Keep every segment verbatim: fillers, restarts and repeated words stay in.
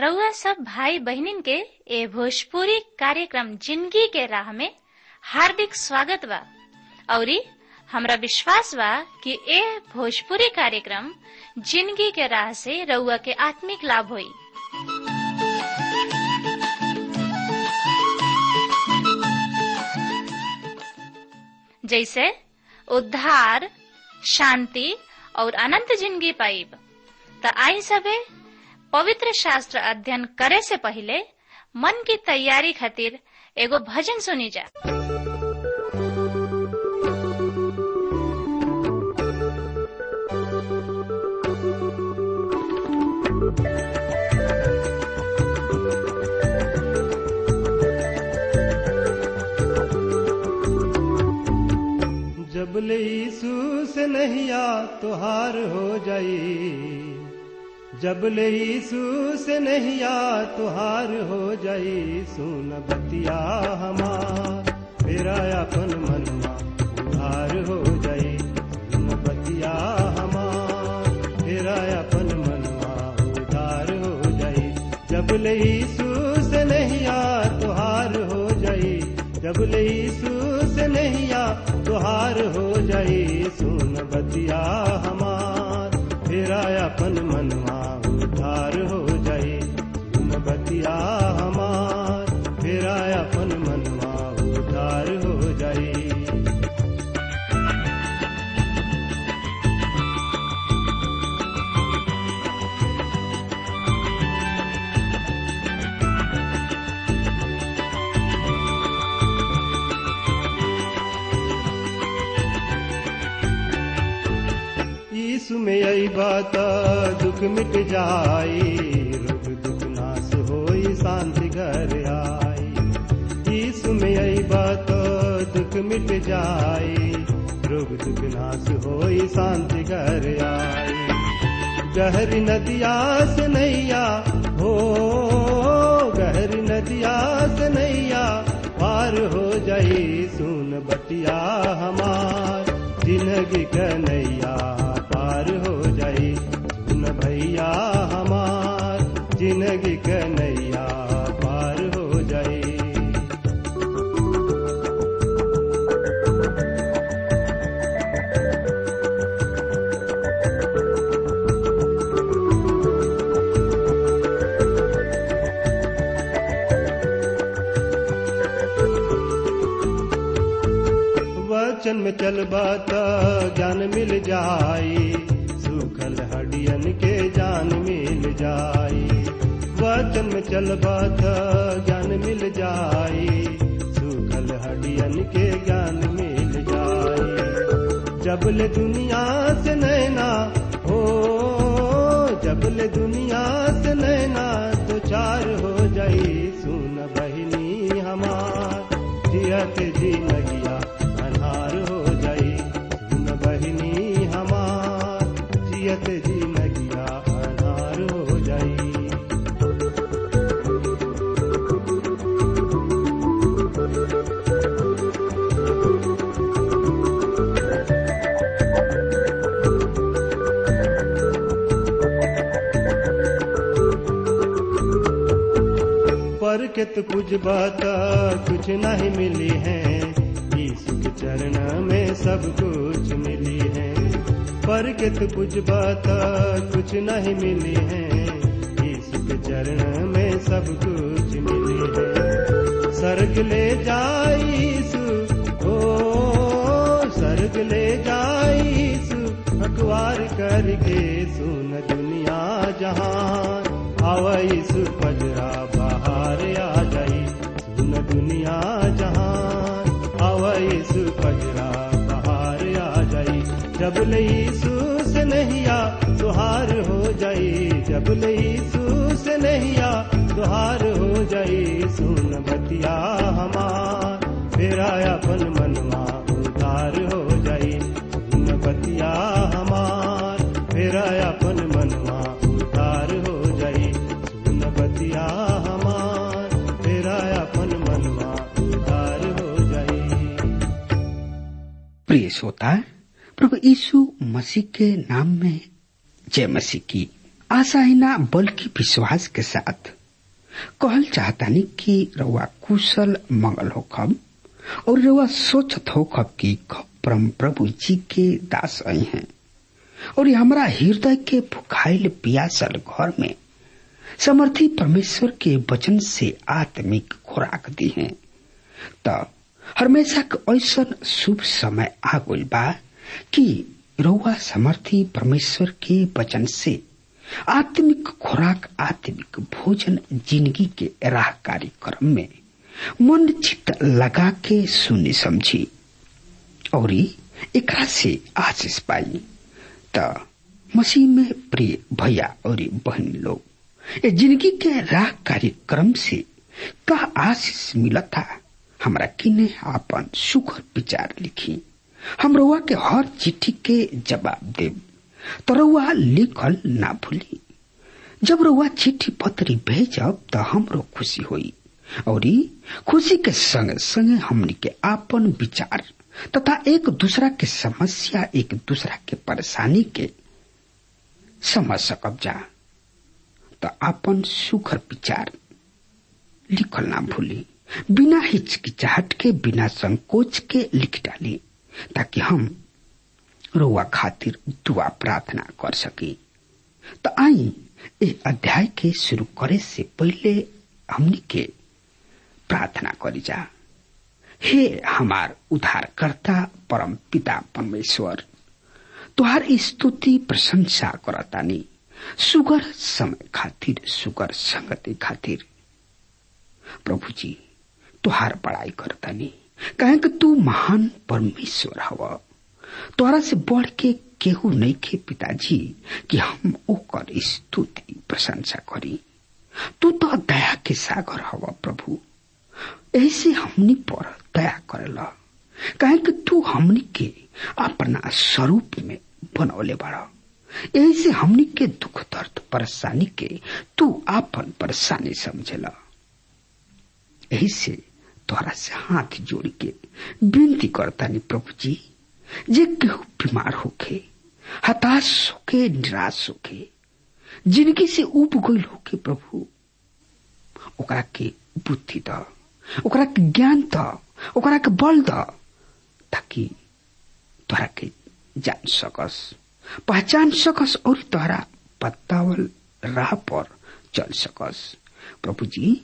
रउआ सब भाई बहनिन के ए भोजपुरी कार्यक्रम जिंदगी के राह में हार्दिक स्वागत बा। औरी हमरा विश्वास बा कि ए भोजपुरी कार्यक्रम जिंदगी के राह से रउआ के आत्मिक लाभ होई। जैसे उद्धार, शांति और अनंत जिंदगी पाइब। त आई सबे पवित्र शास्त्र अध्ययन करे से पहले मन की तैयारी खातिर एगो भजन सुनी जा। जब ले यीशु से नहिया तुहार हो जाई, जब ले यीशु से नहिया तुहार हो जाई। सुन बतिया हमार फेरा अपन मनवा उधार हो जाई। सुन बतिया हमार फेरा अपन मनवा उधार हो जाई। जब ले यीशु से नहिया तुहार हो जाई, जब ले यीशु से नहिया तुहार हो जाई। सुन बतिया हमार फेरा अपन मनवा उधार हो जाई। सुन बतिया हमार फेरा अपन मनवा उधार हो जाई। यीशु में आई बात दुख मिट जाई, रोग दुख नाश होई शांति घर आई। यीशु में आई बात दुख मिट जाई, रोग दुख नाश होई शांति घर आई। गहरी नदिया से नैया हो, गहरी नदिया से नैया पार हो जाई। सुन बतिया हमार जिंदगी कन्हैया पार हो जाई। सुन भैया हमार जिंदगी कन्हैया पार हो जाई। वचन में चलबा त ज्ञान मिल जाई, सूखल हड्डियन के जान मिल जाई। वचन में चलबा त ज्ञान मिल जाई, सूखल हड्डियन के ज्ञान मिल जाई। जब ले दुनिया से नैना हो, जब ले दुनिया से नैना तो चार हो जाई। सुन बहिनी हमार जियत जी लगिया अन्हार हो जाई। सुन बहिनी हमार जियत जी लगिया अन्हार हो जाई। पर के तो कुछ बात कुछ नहीं मिली है, यीशु के चरण में सब कुछ मिली है। पर के तो कुछ बात कुछ नहीं मिली है, यीशु के चरण में सब कुछ मिली है। स्वर्ग ले जाई यीशु, ओ स्वर्ग ले जाई यीशु अखबार करके। सुन दुनिया जहान आवा यीशु पजरा बाहर आ जाई। सुन दुनिया जहान आवा यीशु पजरा बाहर आ जाई। जब ले यीशु से नहिया तुहार हो जाई, जब ले यीशु से नहिया तुहार हो जाई। सुन बतिया हमार फेरा अपन मनवा उधार हो जाई। सुन बतिया हमार फेरा अपन मनवा उधार हो जाई। सुन बतिया हमार फेरा अपन मनवा उधार हो जाई। प्रिय श्रोता, प्रभु यीशु मसीह के नाम में जय मसीह की आशा ही ना बल्कि विश्वास के साथ कहल चाहतानी कि रउआ कुशल मंगल होखब और रउआ सोचत होखब कि परम प्रभु जी के दास आई हैं और हमारा हृदय के भुखाइल पियासल घर में समर्थी परमेश्वर के वचन से आत्मिक खुराक दी है। त हमेशा ऐसा शुभ समय आ गइल बा कि रउआ समर्थी परमेश्वर के वचन से आत्मिक खुराक, आत्मिक भोजन जिंदगी के राह कार्यक्रम में मन चित लगा के सुनी समझी और एकरा से आशीष पाई। त मसीह में प्रिय भैया और बहन लोग, ये जिंदगी के राह कार्यक्रम से का आशीष मिला था, हमरा किने आपन सुखर विचार लिखी। हम रउआ के हर चिट्ठी के जवाब देव, तो रउआ लिखल ना भूली। जब रउआ चिट्ठी पत्री भेजब तो हमरो खुशी होई और खुशी के संग संग हमनी के आपन विचार तथा एक दूसरा के समस्या, एक दूसरा के परेशानी के समझ सकब जा। तो आपन सुखर विचार लिखल ना भूली, बिना हिचकिचाहट के, बिना संकोच के लिख डाली, ताकि हम रउआ खातिर दुआ प्रार्थना कर सकी। तो आई ए अध्याय के शुरू करे से पहले हमनी के प्रार्थना करी जा। हे हमार उद्धारकर्ता परम पिता परमेश्वर, तुहार स्तुति प्रशंसा करतानी सुगर समय खातिर, सुगर संगति खातिर। प्रभु जी तुहार बड़ाई करतानी, कहे कि तू महान परमेश्वर हवा। तोरा से बढ़ के केहू नहीं खे पिताजी कि हम ओकर स्तुति प्रशंसा करी। तू तो दया के सागर हवा प्रभु, ऐसे हमनी पर दया करेला, कहे कि तू हमनी के अपना स्वरूप में बनौले बड़ा। ऐसे हमनी के दुख दर्द परेशानी के तू आपन परेशानी समझेला। ऐसे तोरा से हाथ जोड़ के विनती करतानी प्रभु जी, जे केहू बीमार होके, हताश होके, निराश होके, जिंदगी से उब गइल होके प्रभु, ओकरा के बुद्धि द, ओकरा के ज्ञान द, ओकरा के बल द, ताकि तोरा के जान सकस, पहचान सकस और तोरा बतावल राह पर चल सकस। प्रभु जी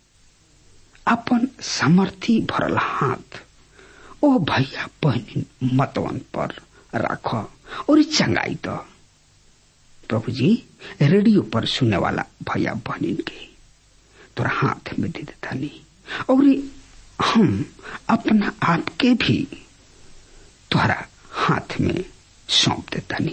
अपन सामर्थी भरल हाथ ओ भैया बहनी मतवन पर राख और चंगाई द। प्रभु जी रेडियो पर सुनने वाला भैया बहनी के तोरा हाथ में दे देता नहीं, और हम अपना आप के भी तोरा हाथ में सौंप देता नहीं।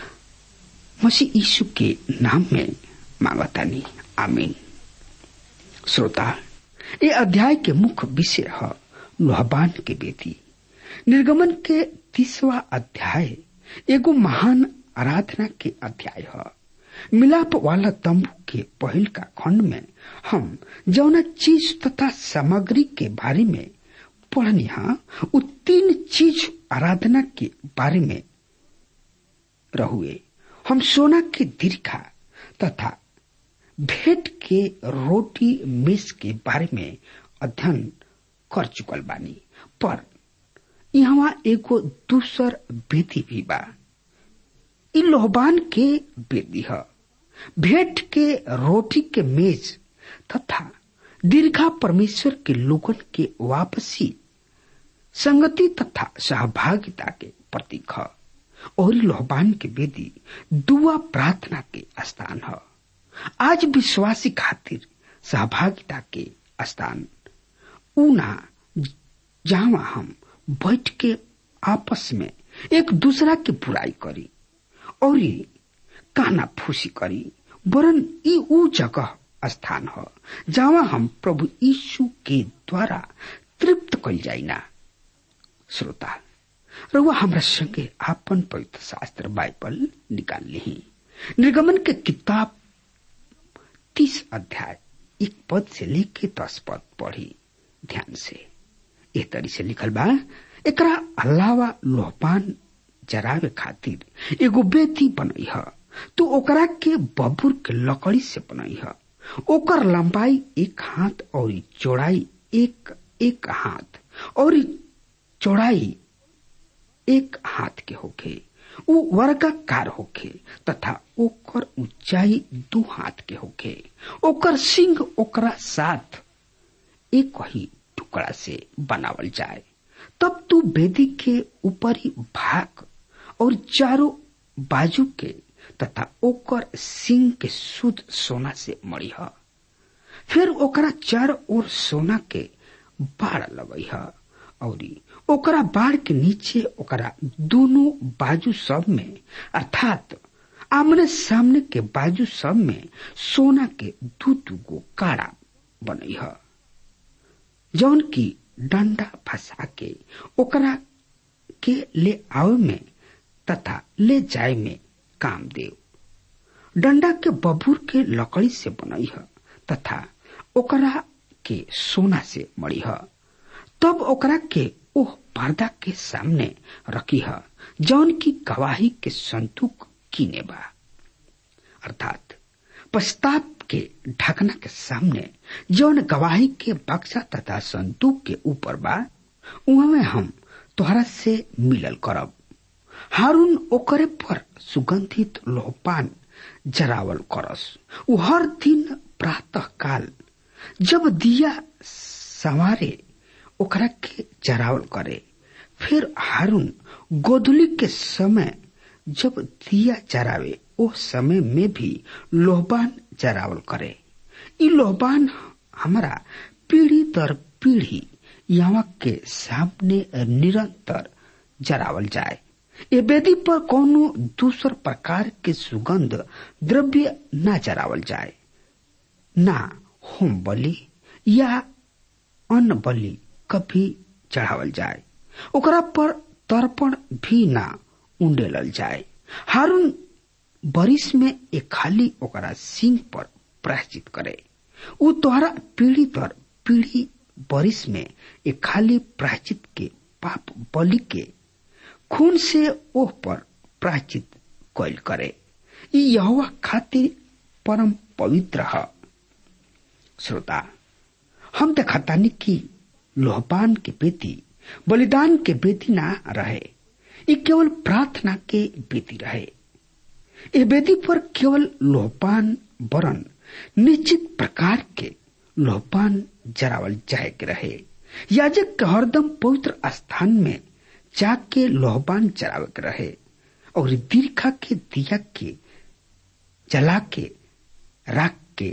मसीह यीशु के नाम में मांगता नहीं, आमीन। श्रोता, ये अध्याय के मुख्य विषय है लोहबान के बेटी। निर्गमन के तीसवा अध्याय एगो महान आराधना के अध्याय है। मिलाप वाला तंबू के पहल का खंड में हम जौना चीज तथा सामग्री के बारे में पढ़नी है, उ तीन चीज आराधना के बारे में रहुए। हम सोना के दीर्घा तथा भेंट के रोटी मेज के बारे में अध्ययन कर चुकल बानी, पर यहाँ एगो दूसर बेदी भी बा। इ लोहबान के बेदी है। भेंट के रोटी के मेज तथा दीर्घा परमेश्वर के लोगन के वापसी, संगति तथा सहभागिता के प्रतीक है, और लोहबान के बेदी दुआ प्रार्थना के स्थान है। आज विश्वासी खातिर सहभागिता के स्थान ऊना जहां हम बैठ के आपस में एक दूसरा की बुराई करी और काना फूसी करी, वरन ई ऊ जगह स्थान है जहां हम प्रभु यीशु के द्वारा तृप्त कल जाइना। श्रोता, रउआ हमरा संगे आपन पवित्र शास्त्र बाइबल निकाल ली। निर्गमन के किताब तीस अध्याय एक पद से लेके दस पद पढ़ी ध्यान से। ए तरी से लिखल बा, एकरा अलावा लोहपान जरावे खातिर एगो बेदी बनई है, तू ओकरा के बबूर के लकड़ी से बनई है, ओकर लंबाई एक हाथ और चौड़ाई एक एक हाथ और चौड़ाई एक हाथ के होखे। उ वर्गाकार होखे तथा ओकर ऊंचाई दो हाथ के होखे। ओकर सिंग ओकरा साथ एक ही टुकड़ा से बनावल जाए। तब तू वेदी के ऊपरी भाग और चारों बाजू के तथा ओकर सिंग के शुद्ध सोना से मड़ीह। फिर ओकरा चार ओर सोना के बाड़ लगईह और ओकरा बाड़ के नीचे ओकरा दोनों बाजू सब में अर्थात आमने सामने के बाजू सब में सोना के दू दू गो काड़ा बनईह, जौन की डंडा फंसा के ओकरा के ले आवे में तथा ले जाए में काम देव। डंडा के बबूर के लकड़ी से बनईह तथा ओकरा के सोना से मड़ीह। तब ओकरा के ओह पर्दा के सामने रखीह जौन की गवाही के संतूक कीने बा, अर्थात प्रस्ताव के ढकना के सामने जौन गवाही के बक्सा तथा संतूक के ऊपर बा, उहमे हम तोहरा से मिलल करब। हारून ओकरे पर सुगंधित लोहपान जरावल करस। उ हर दिन प्रातः काल जब दिया सवारे ओकरा के जरावल करे। फिर हारून गोधुली के समय जब दिया जरावे ओ समय में भी लोहबान जरावल करे। इ लोहबान हमारा पीढ़ी दर पीढ़ी यहाँ के सामने निरंतर जरावल जाए। ये वेदी पर कोनो दूसर प्रकार के सुगंध द्रव्य न जरावल जाए, ना होम बलि या अन्न बलि कभी चढ़ावल जाए। ओकरा पर तर्पण भी ना उंडेलल जाए। हारून बरिस में एक खाली ओकरा सिंह पर प्रायश्चित करे। उ तोहरा पीढ़ी दर पीढ़ी बरिस में एक खाली प्रायश्चित के पाप बलि के खून से ओह पर प्रायश्चित कैल करे। इ यहोवा खातिर परम पवित्र है। श्रोता, हम देखतानी कि लोहपान के बेदी बलिदान के बेदी ना रहे, इ केवल प्रार्थना के बेदी रहे। ए बेदी पर केवल लोहपान वरन निश्चित प्रकार के लोहपान जरावल जाए के रहे। याजक के हरदम पवित्र स्थान में जाके लोहपान जरावे के रहे और दीर्घा के दिया के जला के राख के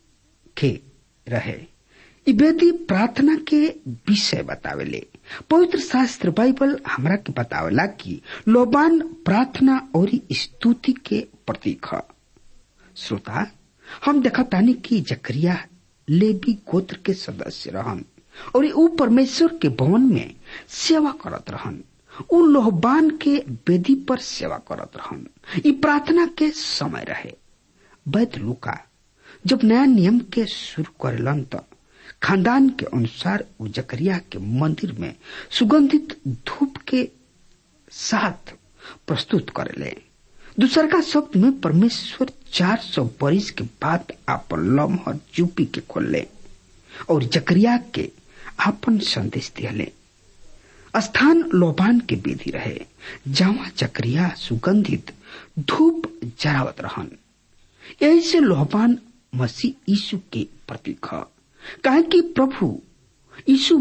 के रहे। इ बेदी प्रार्थना के विषय बतावेले। पवित्र शास्त्र बाइबल हमरा के बतावेला कि लोहपान प्रार्थना और स्तुति के प्रतीक है। श्रोता, हम देखतानी कि जकरिया लेवी गोत्र के सदस्य रहन और उ परमेश्वर के भवन में सेवा करत रहन। उ लोहबान के वेदी पर सेवा करत रहन। इ प्रार्थना के समय रहे। वैद लूका जब नया नियम के शुरू करेलन त खानदान के अनुसार उ जकरिया के मंदिर में सुगंधित धूप के साथ प्रस्तुत करेले। दूसर का शब्द में परमेश्वर चार सौ बरिस के बाद आपन लम्हा चुपी के खोलले और जकरिया के आपन संदेश दिले। स्थान लोहबान के विधि रहे जहाँ जकरिया सुगंधित धूप जरावत रहन। यही से लोहबान मसीह यीशु के प्रतीक है। काहे कि प्रभु यीशु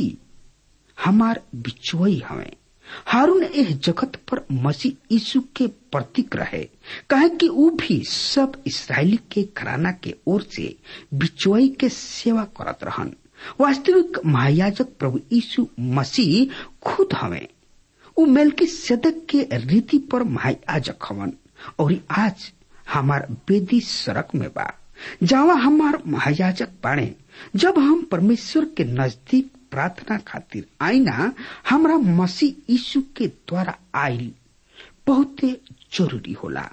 मसीह हमार बिचुई हवे। हारून एह जगत पर मसीह यीशु के प्रतीक रहे, काहे कि ऊ भी सब इस्राएली के घराना के ओर से बिचुई के सेवा करत रहन। वास्तविक महायाजक प्रभु यीशु मसीह खुद हवे। ऊ मेलकिसेदक के रीति पर महायाजक हवन और आज हमार वेदी सड़क में बा जहाँ हमार महायाजक बाणे। जब हम परमेश्वर के नजदीक प्रार्थना खातिर आईना, हमरा मसीह यीशु के द्वारा आइल बहुत जरूरी होला।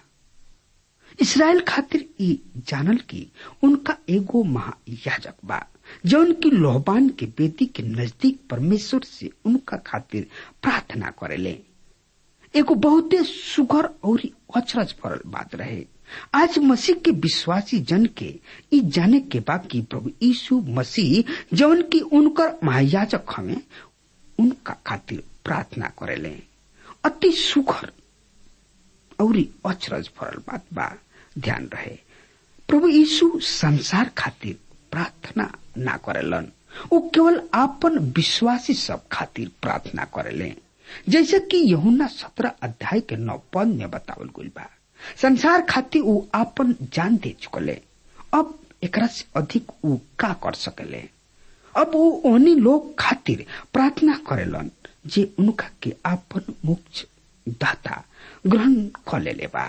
इसराइल खातिर ई जानल की उनका एगो महायाजक बा जौन की लोहबान के बेदी के नजदीक परमेश्वर से उनका खातिर प्रार्थना करेले। एगो बहुते सुगर और अचरज भरल बात रहे। आज मसीह के विश्वासी जन के ई जाने के बाकी प्रभु यीशु मसीह जौन की उनकर महायाजक हमें उनका खातिर प्रार्थना करेले। अति सुखर और अचरज भरल बात बा, ध्यान रहे प्रभु यीशु संसार खातिर प्रार्थना ना करेलन, वो केवल आपन विश्वासी सब खातिर प्रार्थना करेले। जैसे कि यूहन्ना सत्रह अध्याय के नौ पद में बतावल गइल बा, संसार खातिर वो आपन जान दे चुकले, अब एकरा से अधिक वो का कर सकेले। अब वो ओनी लोग खातिर प्रार्थना करेलन जे उनका के आपन मोक्ष दाता ग्रहण कर लेले बा।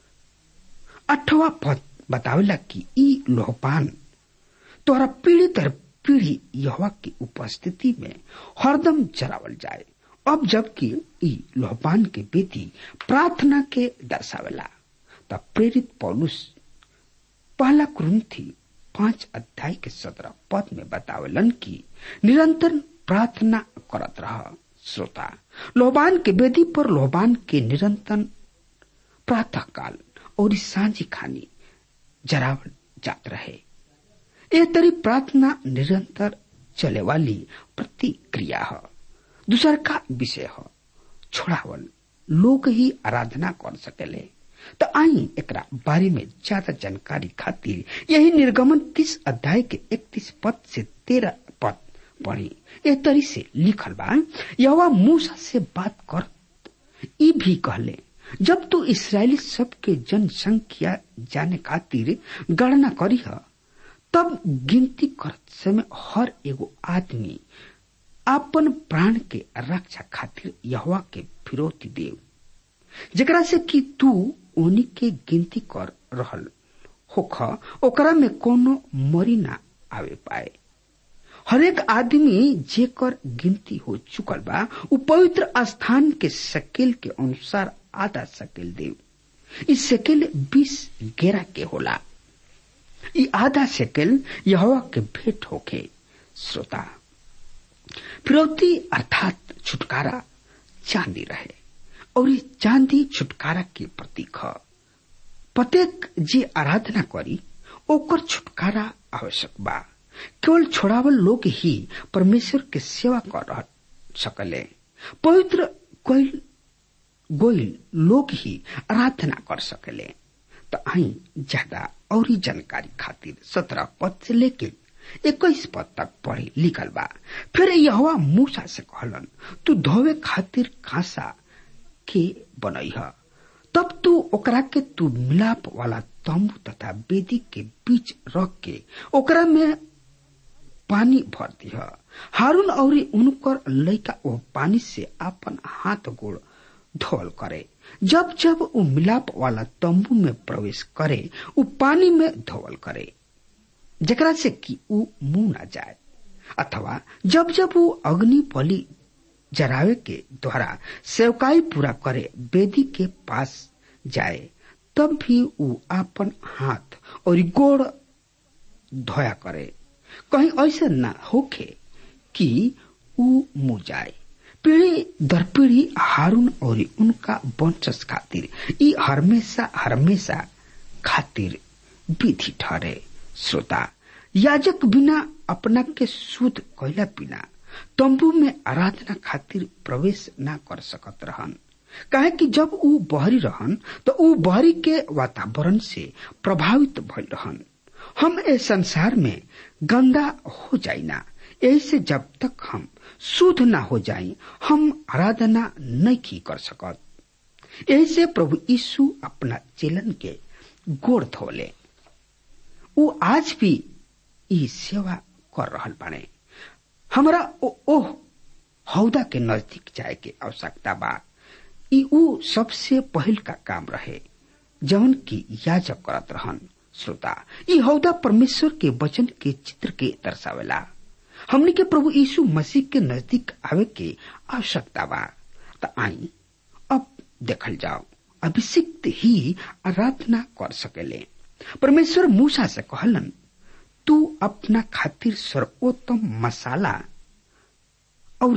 अठवा पद बतावेला कि ई लोहपान तोरा पीढ़ी दर पीढ़ी यहोवा की उपस्थिति में हरदम चरावल जाए। अब जबकि ई लोहपान के बेटी प्रार्थना के दर्शावेला, तब प्रेरित पौलुस पहला कुरिन्थी पांच अध्याय के सत्रह पद में बतावेलन कि निरंतर प्रार्थना करत रह। श्रोता, लोहबान के वेदी पर लोहबान के निरंतर प्रातः काल और सांझी खानी जरावल जात रहे। यह तरी प्रार्थना निरंतर चले वाली प्रतिक्रिया है। दूसर का विषय है छोड़ावल, लोग ही आराधना कर सकेले। तो आई एकरा बारे में ज्यादा जानकारी खातिर यही निर्गमन तीस अध्याय के इकतीस पद से तेरह पद पढ़ी। ए तरी से लिखल बा, यहोवा मूसा से बात कर ई भी कहले, जब तू इस्राएली सब के जनसंख्या जाने खातिर गणना करी है, तब गिनती करत समय हर एगो आदमी अपन प्राण के रक्षा खातिर यहोवा के फिरौती देव, जेकरा से कि तू ओनी के गिनती कर रहल होख ओकरा में कोनो मरी ना आवे पाए। हरेक आदमी जेकर गिनती हो चुकल बा उ पवित्र स्थान के शकेल के अनुसार आधा शकेल देव। इस शकेल बीस गेरा के होला। ई आधा शकेल यहोवा के भेंट होके। श्रोता, फिरौती अर्थात छुटकारा चांदी रहे और ये चांदी छुटकारा के प्रतीक है। प्रत्येक जे आराधना करी ओकर छुटकारा आवश्यक बा। केवल छोड़ावल लोग ही परमेश्वर के सेवा कर सकले। पवित्र कोई गोइल लोग ही आराधना कर सकले। तो आई ज्यादा और जानकारी खातिर सत्रह पद से लेके इक्कीस पद तक पढ़ी लिखल बा। फिर यहोवा मूसा से कहलन, तू धोवे खातिर कांसा के बनई है, तब तू ओकरा के तू मिलाप वाला तंबू तथा वेदी के बीच रख के ओकरा में पानी भर दिह। हारून और उनकर लइका वो पानी से अपन हाथ गोड़ धोल करे। जब जब वो मिलाप वाला तंबू में प्रवेश करे वो पानी में धोवल करे, जेकरा से कि वो मुंह न जाए। अथवा जब जब वो अग्नि बलि जरावे के द्वारा सेवकाई पूरा करे वेदी के पास जाए, तब भी वो अपन हाथ और गोड़ धोया करे। कहीं ऐसा न होके कि वो मुंह जाए। पीढ़ी दर पीढ़ी हारून और उनका वंशज खातिर ई हमेशा हमेशा खातिर विधि ठहरे। श्रोता, याजक बिना अपना के शुद्ध कैला बिना तंबू में आराधना खातिर प्रवेश न कर सकत रहन। काहे कि जब ऊ बहरी रहन तो ऊ बहरी के वातावरण से प्रभावित भइल रहन। हम इस संसार में गंदा हो जाइना, ऐसे जब तक हम शुद्ध न हो जाए हम आराधना नहीं कर सकत। ऐसे प्रभु यीशु अपना चेलन के गोड़ धोले। ऊ आज भी ई सेवा कर रहल बाने। हमरा ओह हौदा के नजदीक जाए के आवश्यकता बा। ई ऊ सबसे पहल का काम रहे जवन की याजक करत रहन। श्रोता, ई हौदा परमेश्वर के वचन के चित्र के दर्शावेला। हमने के प्रभु यीशु मसीह के नजदीक आवे के आवश्यकता बा। तो आई अब देखल जाओ, अभिषिक्त ही आराधना कर सकेले। परमेश्वर मूसा से कहलन, तू अपना खातिर सर्वोत्तम मसाला और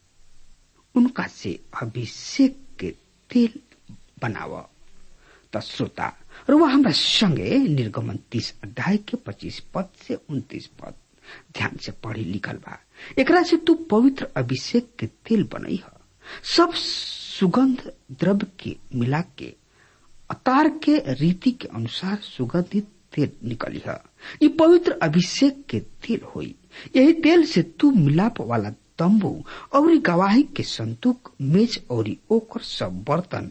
उनका से अभिषेक के तेल बनाव। तो श्रोता, रुआ हमरा संगे निर्गमन तीस अध्याय के पच्चीस पद से उन्तीस पद ध्यान से पढ़ी लिखल बा। एकरा से तू पवित्र अभिषेक के तेल बनई ह, सब सुगंध द्रव्य के मिला के अतार के रीति के अनुसार सुगंधित तेल निकली है। ये पवित्र अभिषेक के तेल होई। यही तेल से तू मिलाप वाला तंबू और गवाही के संतूक, मेज और ओकर सब बर्तन,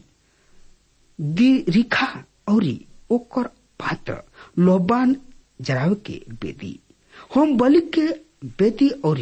रिखा और ओकर पात्र, लोबान जरावे के बेदी, होम बलि के बेदी और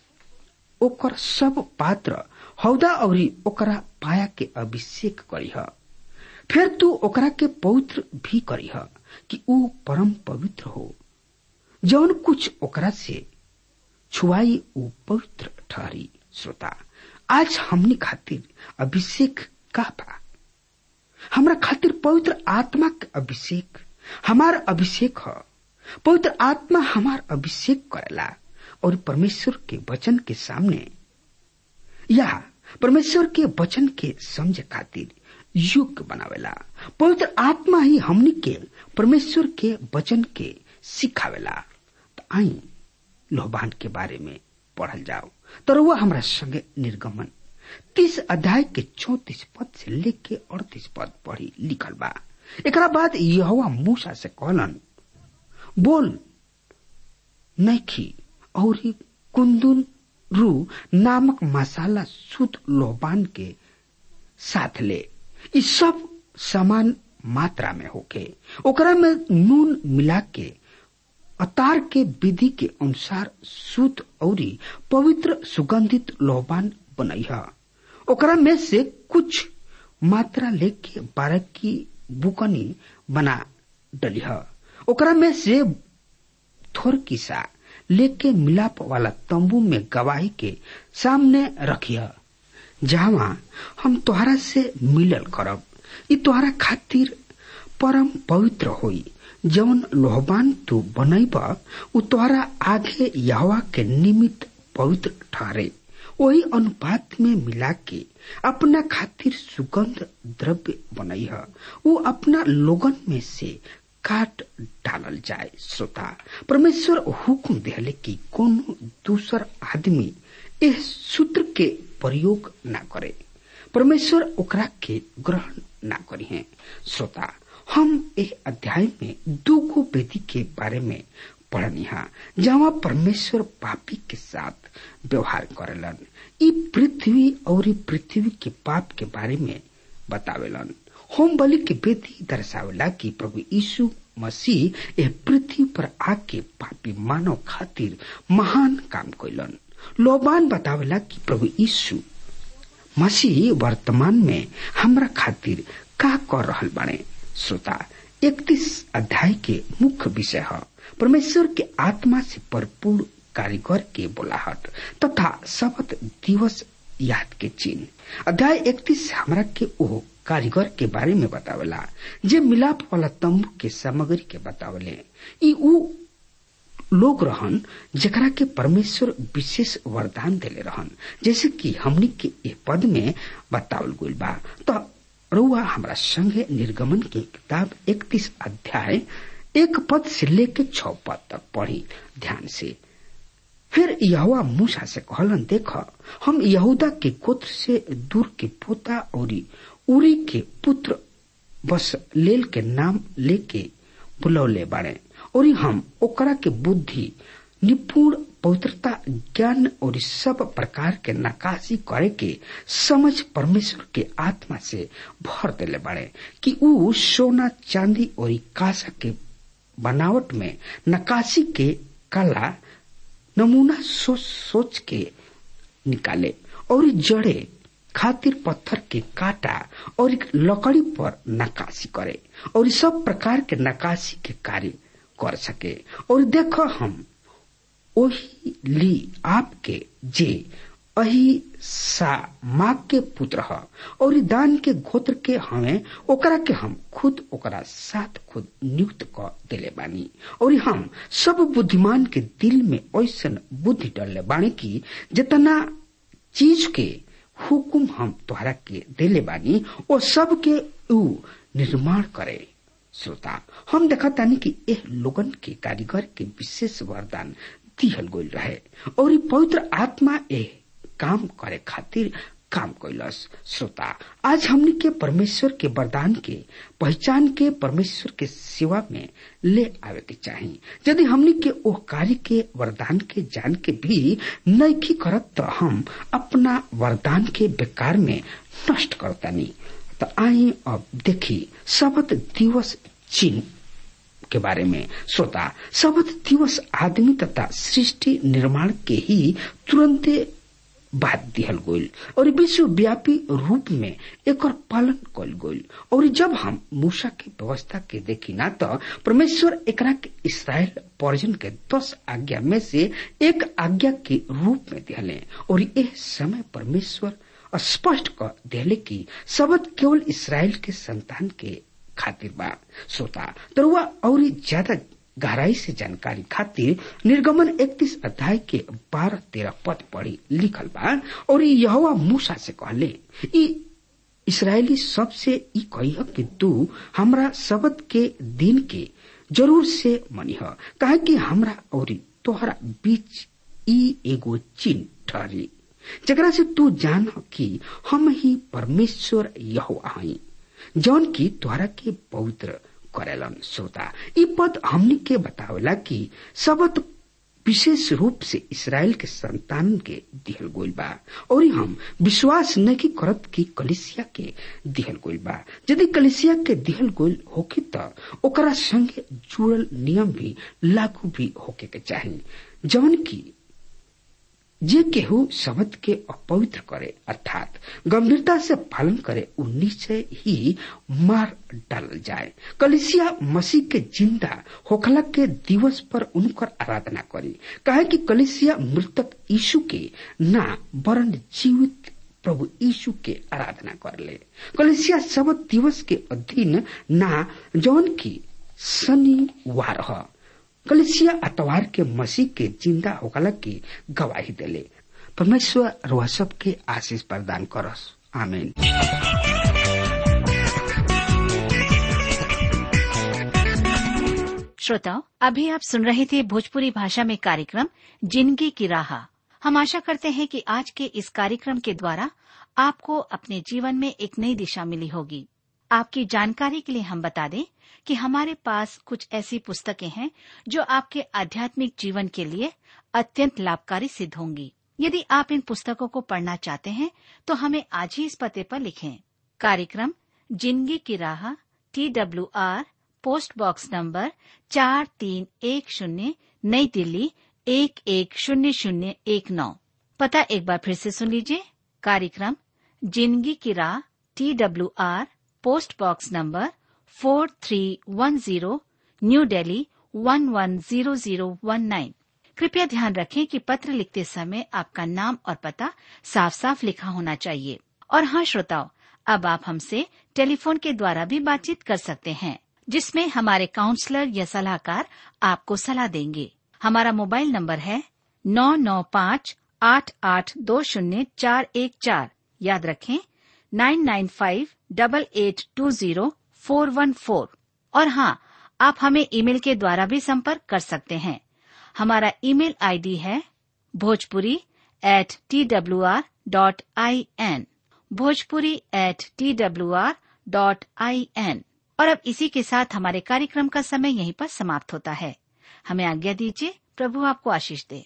ओकर सब पात्र, हौदा और ओकरा पाया के अभिषेक करी है। फिर तू ओकरा के पवित्र भी करी है कि ऊ परम पवित्र हो। जौन कुछ ओकरा से छुआई ऊ पवित्र ठहरी। श्रोता, आज हमनी खातिर अभिषेक का बा? हमरा खातिर पवित्र आत्मा के अभिषेक हमार अभिषेक है। पवित्र आत्मा हमार अभिषेक करेला और परमेश्वर के वचन के सामने या परमेश्वर के वचन के समझे खातिर योग्य बनावेला। पवित्र आत्मा ही हमनी के परमेश्वर के वचन के सिखावेला। तो आई लोबान के बारे में पढ़ल जाओ। तो वह हमरा संगे निर्गमन तीस अध्याय के चौतीस पद से लेके अड़तीस पद पढ़ी लिखल बा। एकरा बाद यहोवा मूसा से कहलन, बोल नैखी और कुंदन रू नामक मसाला शुद्ध लोबान के साथ ले, इस सब समान मात्रा में होके ओकरा में नून मिला के अतार के विधि के अनुसार शुद्ध और पवित्र सुगंधित लोबान बनई है। ओकरा में से कुछ मात्रा लेके बारह की बुकनी बना डली है। ओकरा में से थोर किसा लेके मिलाप वाला तंबू में गवाही के सामने रखिया, जहां हम तोहरा से मिलल करब। ई तोहरा खातिर परम पवित्र होई। जौन लोहबान तू बनैब उ तोहरा आगे यहोवा के निमित्त पवित्र ठहरे। वही अनुपात में मिला के अपना खातिर सुगंध द्रव्य बनई है। वो अपना लोगन में से काट डालल जाए। श्रोता, परमेश्वर हुक्म देले कि कोनो दूसर आदमी इस सूत्र के प्रयोग न करे। परमेश्वर ओकरा के ग्रहण न करी है। श्रोता, हम एक अध्याय में दूगो वेदी के बारे में पढ़नी है, जहाँ परमेश्वर पापी के साथ व्यवहार करेलन। ई पृथ्वी और पृथ्वी के पाप के बारे में बतावेलन। होम बलि के वेदी दर्शावेला कि प्रभु यीशु मसीह ए पृथ्वी पर आके पापी मानव खातिर महान काम कइलन। लोबान बतावेला कि प्रभु यीशु मसीह वर्तमान में हमरा खातिर का कर रहल बाड़े। श्रोता, इकतीस अध्याय के मुख्य विषय है परमेश्वर के आत्मा से भरपूर कारीगर के बोलाहट तथा शपथ दिवस याद के चिन्ह। अध्याय इकतीस हमरा के ओ कारीगर के बारे में बतावेला जे मिलाप वाला तंबू के सामग्री के बतावले। ई ऊ लोग रहन जेकरा के परमेश्वर विशेष वरदान देले रहन, जैसे कि हमनी के ए पद में बतावल गइल बा। तो रउआ हमरा संगे निर्गमन की किताब इकतीस अध्याय एक पद से लेके छह पद तक पढ़ी ध्यान से। फिर यहोवा मूसा से कहलन, देख, हम यहूदा के गोत्र से दूर के पोता और उरी के पुत्र बस लेल के नाम लेके बुलौले बाड़े और हम ओकरा के बुद्धि, निपुण, पवित्रता, ज्ञान और सब प्रकार के नकाशी करे के समझ परमेश्वर के आत्मा से भर देले बाड़े कि ऊ सोना, चांदी और कांसा के बनावट में नकाशी के कला नमूना सोच सोच के निकाले और जड़े खातिर पत्थर के काटा और लकड़ी पर नकाशी करे और सब प्रकार के नकाशी के कार्य कर सके। और देखो, हम ओही ली आपके जे अही सा माँ के पुत्र है और दान के गोत्र के हमें ओकरा के हम खुद ओकरा साथ खुद नियुक्त कर देले बानी और हम सब बुद्धिमान के दिल में ऐसन बुद्धि डालले बानी की जितना चीज के हुकुम हम तोहरा के देले बानी वो सब के ऊ निर्माण करे। श्रोता, हम देखा तानी कि एह लोगन के कारीगर के विशेष वरदान दिहल गइल रहे और पवित्र आत्मा एह काम करे खातिर काम कैलस। श्रोता, आज हमनी के परमेश्वर के वरदान के पहचान के परमेश्वर के सेवा में ले आवे के चाहिए। यदि हमनी के ओह कार्य के वरदान के जान के भी नइखी करत तो हम अपना वरदान के बेकार में नष्ट करतानी। तो आई अब देखी शबत दिवस चिन्ह के बारे में। श्रोता, शबत दिवस आदमी तथा सृष्टि निर्माण के ही तुरंत बात दिहल गइल और विश्वव्यापी रूप में एक पालन कल गइल। और जब हम मूसा के व्यवस्था के देखी ना तो परमेश्वर एकरा के इस्राएल पर्जन के दस आज्ञा में से एक आज्ञा के रूप में दिहले और यह समय परमेश्वर स्पष्ट कर दिहले कि शबत केवल इस्राएल के संतान के खातिर बा। श्रोता, तरुआ और ज्यादा गहराई से जानकारी खातिर निर्गमन इकतीस अध्याय के बारह तेरह पद पढ़ी लिखल बा और यहोवा मूसा से कहले, ई इस्राएली सबसे ई कहिह कि तू हमरा शबत के दिन के जरूर से मनिह, काहे कि हमरा और तोहरा बीच ई एगो चिन्ह ठहरी जकरा से तू जान कि हम ही परमेश्वर यहोवा हई जौन की तोहरा के पवित्र करेलन। श्रोता, ई पद हमनी के बतावेला कि शबत विशेष रूप से इस्राएल के संतान के दिहल गइल बा और हम विश्वास नहीं करत कि कलीसिया के दिहल गइल बा। यदि कलीसिया के दिहल गइल होकी त ओकरा संगे जुड़ल नियम भी लागू भी होके के चाहिए, जौन की जे केहू शबत के अपवित्र करे अर्थात गंभीरता से पालन करे उ निश्चय ही मार डालल जाए। कलीसिया मसीह के जिंदा होखला के दिवस पर उनकर आराधना करी, काहे कि कलीसिया मृतक यीशु के ना वरन जीवित प्रभु यीशु के आराधना करले। कलीसिया शबत दिवस के अधीन ना जौन की शनिवार ह कलीसिया अतवार के मसीह के जिंदा होकला की गवाही देले। परमेश्वर रोह सब के आशीष प्रदान करस। आमीन। श्रोताओं, अभी आप सुन रहे थे भोजपुरी भाषा में कार्यक्रम जिंदगी की राह। हम आशा करते हैं कि आज के इस कार्यक्रम के द्वारा आपको अपने जीवन में एक नई दिशा मिली होगी। आपकी जानकारी के लिए हम बता दें कि हमारे पास कुछ ऐसी पुस्तकें हैं जो आपके आध्यात्मिक जीवन के लिए अत्यंत लाभकारी सिद्ध होंगी। यदि आप इन पुस्तकों को पढ़ना चाहते हैं तो हमें आज ही इस पते पर लिखें। कार्यक्रम जिंदगी की राह, T W R, post box number चार तीन एक शून्य, नई दिल्ली एक एक शून्य शून्य एक नौ। पता एक बार फिर से सुन लीजिए। कार्यक्रम जिंदगी की राह, T W R, post box number four three one zero, new Delhi one one zero zero one nine. कृपया ध्यान रखें कि पत्र लिखते समय आपका नाम और पता साफ साफ लिखा होना चाहिए। और हाँ श्रोताओ, अब आप हमसे टेलीफोन के द्वारा भी बातचीत कर सकते हैं, जिसमें हमारे काउंसलर या सलाहकार आपको सलाह देंगे। हमारा मोबाइल नंबर है नौ नौ पाँच आठ आठ दो शून्य चार एक चार। याद रखें nine nine five double eight two zero four one four. और हाँ, आप हमें ईमेल के द्वारा भी संपर्क कर सकते हैं। हमारा ईमेल आईडी है Bhojpuri at T W R dot I N, Bhojpuri at T W R dot I N. और अब इसी के साथ हमारे कार्यक्रम का समय यहीं पर समाप्त होता है। हमें आज्ञा दीजिए। प्रभु आपको आशीष दे।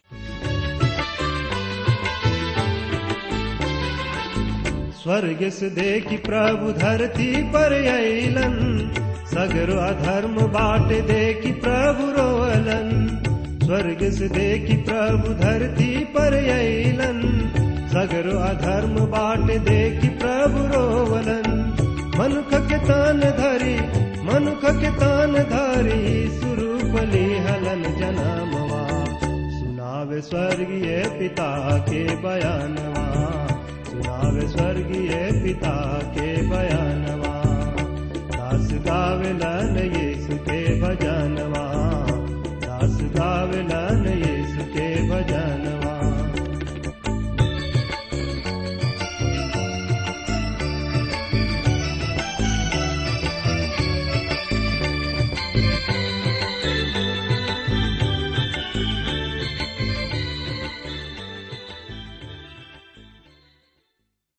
स्वर्ग से देखी प्रभु धरती पर अइलन, सगरो अधर्म बाट देखी प्रभु रोअलन। स्वर्ग से देखी प्रभु धरती पर अइलन, सगरो अधर्म बाट देखी प्रभु रोवलन। मनुख के तान धरी मनुख के तान धरी सुरूपली हलन जनामवा, सुनावे स्वर्गीय पिता के बयानवा, सुनावे स्वर्गीय पिता के बयान।